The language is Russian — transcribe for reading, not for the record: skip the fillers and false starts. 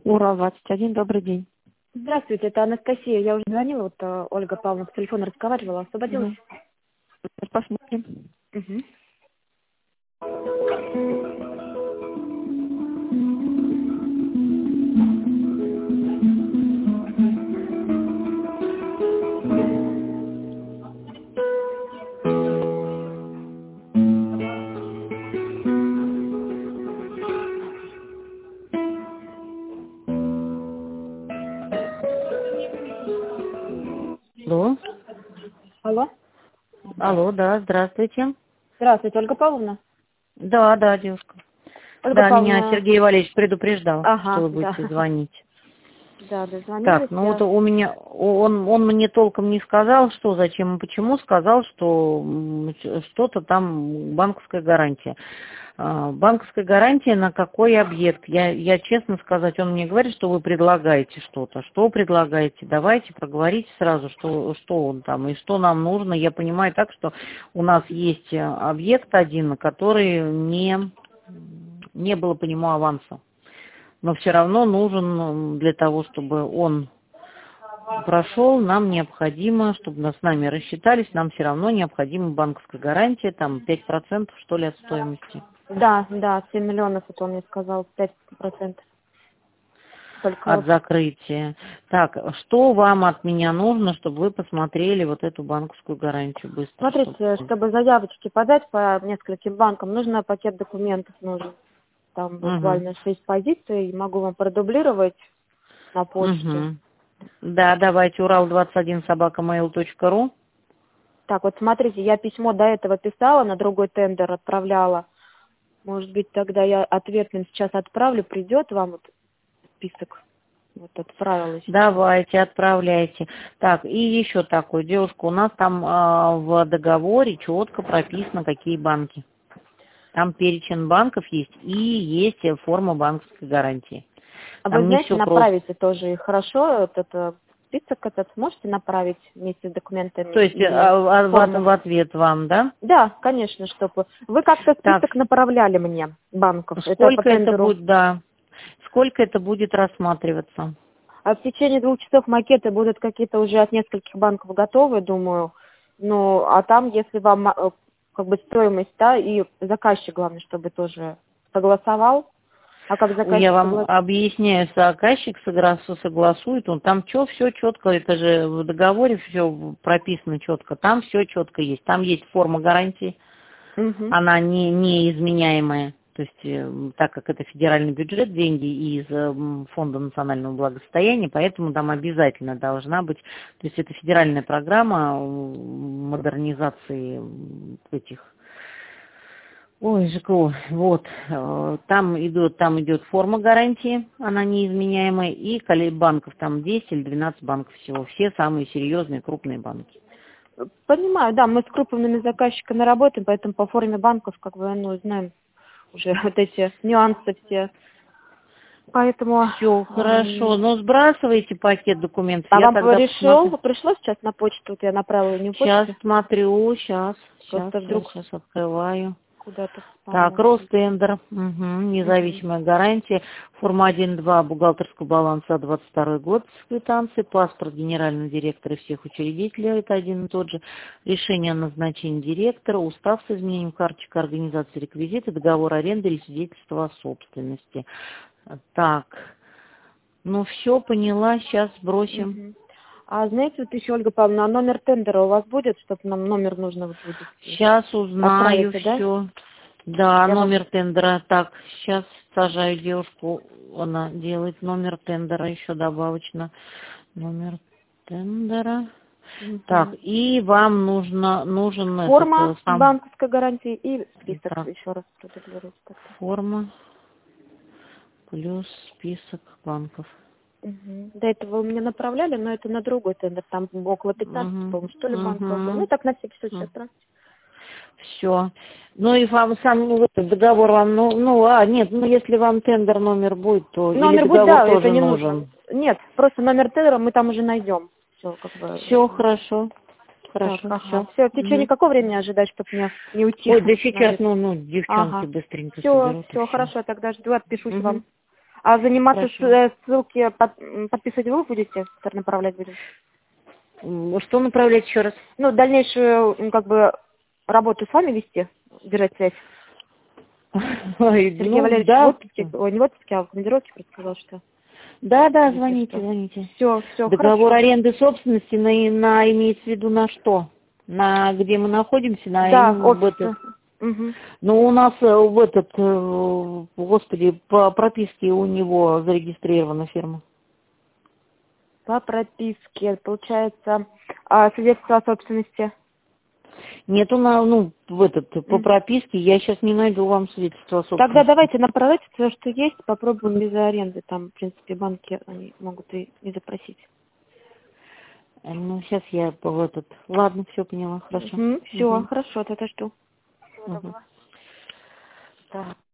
Урал-21, добрый день. Здравствуйте, это Анастасия. Я уже звонила, вот Ольга Павловна по телефону разговаривала, освободилась. Мгм. Посмотрим. Мгм. Алло. Алло. Алло, да, здравствуйте. Здравствуйте, Ольга Павловна. Да, да, девушка. Ольга Да, меня Павловна, Сергей Валерьевич предупреждал, что ага, вы да. будете звонить. Да, дозвонилась Так, ну вот я. у меня, он мне толком не сказал, что, зачем и почему, сказал, что что-то там банковская гарантия. Банковская гарантия на какой объект? Я честно сказать, он мне говорит, что вы предлагаете что-то. Что предлагаете? Давайте проговорите сразу, что он там и что нам нужно. Я понимаю так, что у нас есть объект один, на который не было по нему аванса. Но все равно нужен для того, чтобы он прошел, нам необходимо, чтобы с нами рассчитались, нам все равно необходима банковская гарантия, там 5% что ли от стоимости. Да, 7 миллионов, это он мне сказал, 5%. Только От вот, закрытия. Так, что вам от меня нужно, чтобы вы посмотрели вот эту банковскую гарантию быстро? смотрите, чтобы заявочки подать по нескольким банкам, нужно пакет документов нужен. Там Угу. буквально 6 позиций, могу вам продублировать на почту. Угу. Да, давайте, Урал21 @mail.ru. Так, вот смотрите, я письмо до этого писала, на другой тендер отправляла. Может быть, тогда я ответным сейчас отправлю, придет вам вот список. Вот отправила сейчас. Давайте, отправляйте. Так, и еще такой, девушка, у нас там в договоре четко прописано, какие банки. Там перечень банков есть и есть форма банковской гарантии. А вы Там не знаете, все просто. направите тоже и хорошо, вот это список этот сможете направить вместе с документами То есть и форму? в ответ вам, да? Да, конечно, чтобы. Вы как-то Так, список направляли мне банков. Это по сколько это тендеру. будет, да, сколько это будет рассматриваться? А в течение 2 часов макеты будут какие-то уже от нескольких банков готовы, думаю. Ну, а там, если вам как бы стоимость, да, и заказчик, главное, чтобы тоже согласовал. А как Я заказчик вам согласует? объясняю, заказчик согласует, он там все четко, это же в договоре все прописано четко, там все четко есть, там есть форма гарантии, Угу. она неизменяемая. То есть, так как это федеральный бюджет, деньги из Фонда национального благосостояния, поэтому там обязательно должна быть, то есть это федеральная программа модернизации этих, ой, ЖКО, вот, там идет форма гарантии, она неизменяемая, и банков, там 10 или 12 банков всего, все самые серьезные крупные банки. Понимаю, да, мы с крупными заказчиками работаем, поэтому по форме банков, как бы, ну, знаем уже вот эти нюансы все. Поэтому, Все хорошо, но сбрасывайте пакет документов, а я вам тогда посмотрю. пришло сейчас на почту, вот я направила не Сейчас почту, смотрю, сейчас просто вдруг открываю. куда-то в спам, Так, может быть. Ростендер, Мгм. независимая гарантия, форма 1.2 бухгалтерского баланса 22 год с квитанцией, паспорт генерального директора и всех учредителей, это один и тот же, решение о назначении директора, устав с изменением карточек организации реквизиты, договор аренды или свидетельство о собственности. Так, ну все, поняла, сейчас сбросим. Мгм. А знаете, вот еще, Ольга Павловна, а номер тендера у вас будет, чтобы нам номер нужно вот будет Сейчас узнаю отправиться, да? все. Да, Я вам... номер тендера. Так, сейчас сажаю девушку. Она делает номер тендера еще добавочно. Номер тендера. Так, Мгм. и вам нужен этот Форма сам банковской гарантии и список про- еще раз продублируйте тогда. форма плюс список банков. Мгм. До этого вы мне направляли, но это на другой тендер, там около 15, Угу, по-моему, что ли, банков было. Ну, угу. так на всякий случай отправьте. Все. Ну и вам сам этот договор вам, нет, если вам тендер номер будет, то или Номер будет, договор да, это тоже не нужно. нужен. Нет, просто номер тендера мы там уже найдем. Все, как бы. Все хорошо. Так, Хорошо, ага. все. Все, в течение какого времени ожидать, чтобы мне не уйти Ой, да на сейчас, обед? девчонки Ага. быстренько Все, соберут и все, все. хорошо, тогда жду, отпишусь вам. А заниматься Хорошо. ссылки подписывать вы будете, направлять будем? Что направлять еще раз? Ну, дальнейшую, как бы, работу с вами вести, держать связь. Ой, Сергей ну, Валерьевич в да. отпуске, ой, не в отпуске, а в командировке просто сказал, что Да, если звоните, что. звоните. Все, Договор хорошо. аренды собственности имеется в виду на что? На где мы находимся, Да, в офис. этот. Угу. Ну, у нас в этот, господи, по прописке у него зарегистрирована фирма. По прописке, получается, свидетельство о собственности. Нету по Мгм. прописке, я сейчас не найду вам свидетельство о Тогда собственности. давайте направляйте все, что есть, попробуем без аренды. Там, в принципе, банки они могут и не запросить. Ну, сейчас я ладно, все поняла, хорошо. Угу. Все, Угу. хорошо, тогда жду. Угу. Так.